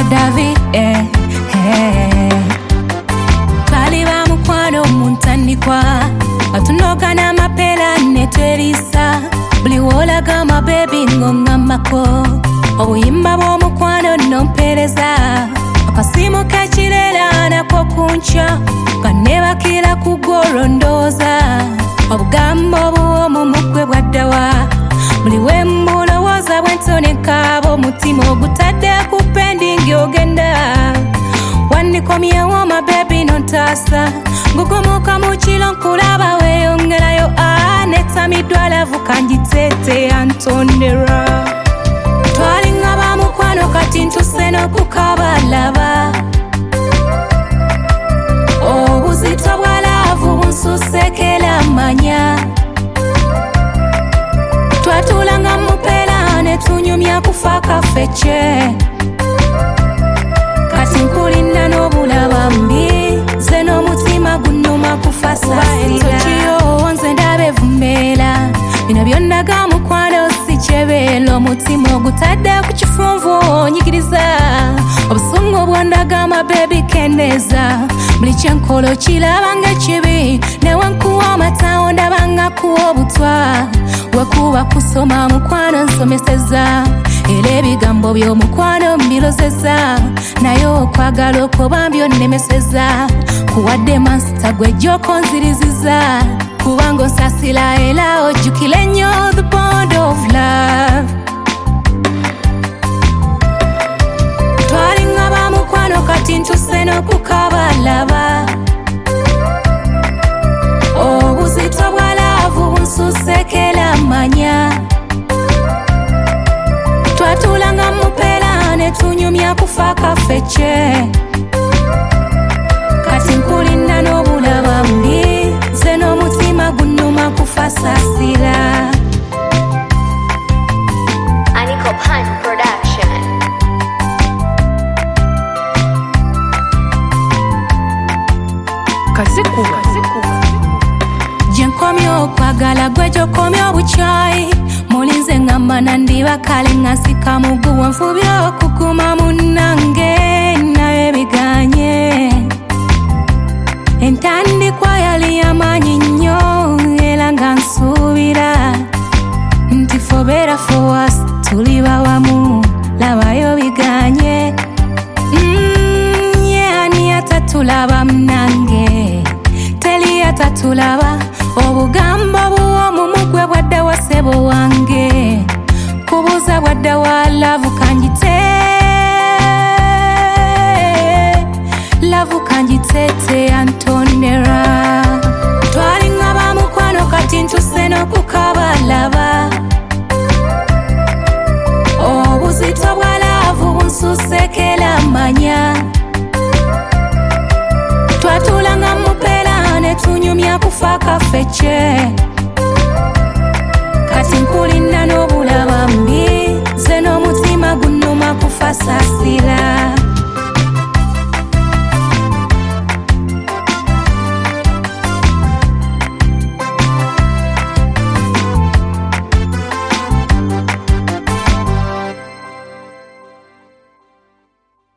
David twali ba mukwano muntandikwa atunoga n'amapera netwerisa buli wolaga my baby ng'oŋŋamako obuyimba bw'omukwano nompereza akasimu k'ekireera nako kunca nga nebakira kugolondooza obugambo obuwoomu mugwe bwaddawa buli we mbulowooza bwentoneka omutima ogutadde ku pendingi ogenda wandikomyewo my baby nontaasa ngugomoka mu kiro nkulaba weeyongerayo netamiddwa lavu kanjiteete antondera twalinga ba mukwano kati ntuse n'okukabalaba obuzito bwa laavu bunsusekera manya twatulanga mupeera netunyumya kufa kafece kati nkulinda n'obulaba mbi ze n'omutima gunnuma kufa sasira nze ndaba evumbeera bino byondaga mukwano si kyebeera omutima ogutadde ku kifunvu onyigiriza obusungu bwondaga my baby kendeeza buli kyenkola okirabanga ekibi newankuwa amatawo ndabanga kuwa obutwa wekuba kusoma mukwano nsomeseza era ebigambo by'omukwano mbirozeza naye okwagala okuba byonnemeseza kuwadde masita gwe gy'okonziriziza kubanga osasira era ojjukira ennyo the bond of love twalinga ba mukwano kati ntuse n'okukabalaba obuzito bwa laavu bunsusekera manya twatulanga mupeera netunyumya kufa kafece kati nkulinda n'obulaba mbi ze n'omutima gunnuma kufa sasira Aniko Pan Production. Kasikuba gyenkomye okwagala gwe gyokomye obukyayi mulinze ngamba nandiba kale ngasika muguwa nfubye okukuma munnange naye biganye entandikwa yali y'amaanyi nnyo era nga nsuubira nti for better for worse tuli bawamu labayo biganye ani atatulaba munange teri atatulaba obugambo buwoomu mugwe bwaddawa ssebo wange kubuuza bwaddawa lavu kanjiteete antondera twalinga ba mukwano kati ntuse n'okukabalaba obuzito bwa laavu bunsusekera manya twatulanga mupeera netunyumya kufa kafece kati nkulinda n'obulaba mbi ze n'omutima gunnuma kufa sasira